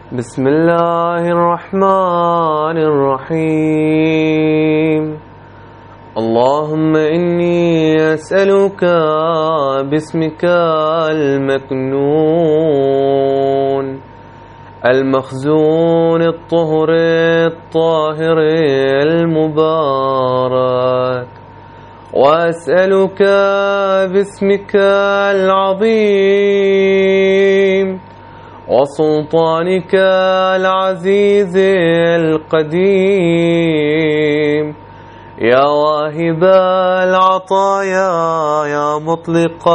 بسم الله الرحمن الرحيم. اللهم إني أسألك باسمك المكنون المخزون الطهر الطاهر المبارك، وأسألك باسمك العظيم وسلطانك العزيز القديم، يا واهب العطايا يا مطلق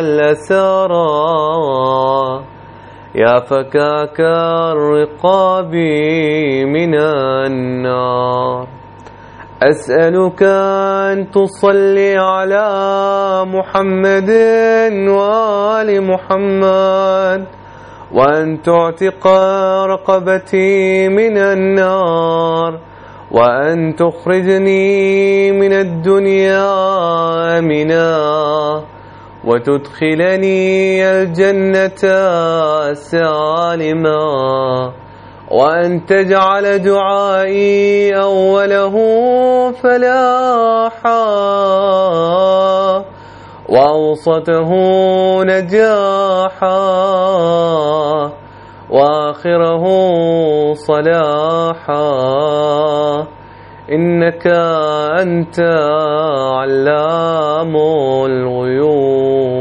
الأسرى، يا فكاك الرقاب من النار، أسألك أن تصلي على محمد وآل محمد، وأن تعتق رقبتي من النار، وأن تخرجني من الدنيا آمنا، وتدخلني الجنة سالما، وأن تجعل دعائي أوله فلاحا وأوسطه نجاحا وآخره صلاحا، إنك أنت علام الغيوب.